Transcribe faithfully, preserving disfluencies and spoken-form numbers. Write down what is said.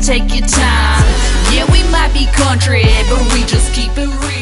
take your time. Yeah, we might be country, but we just keep it real.